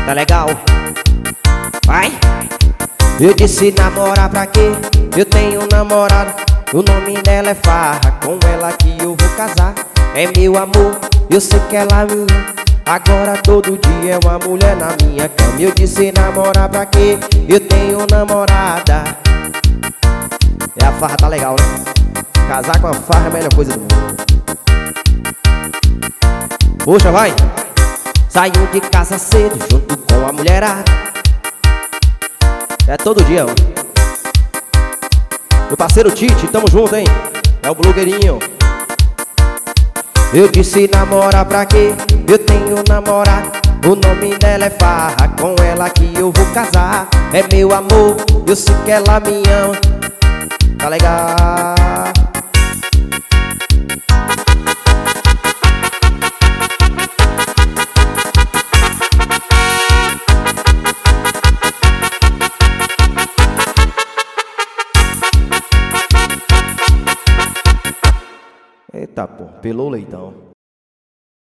Tá legal? Vai! Eu disse namorar pra quê? Eu tenho um namorado, o nome dela é Farra, com ela que eu vou casar. É meu amor, eu sei que ela me ama, agora todo dia é uma mulher na minha cama. Eu disse namorar pra quê? Eu tenho namorada. É a Farra, tá legal, né? Casar com a Farra é a melhor coisa do mundo. Puxa, vai! Saiu de casa cedo junto com a mulherada. É todo dia, ó. Meu parceiro Tite, tamo junto, hein? É o blogueirinho. Eu disse namorar pra quê? Eu tenho namorado, o nome dela é Farra, com ela que eu vou casar. É meu amor, eu sei que ela me ama. Tá legal? Eita, pô, pelou o leitão.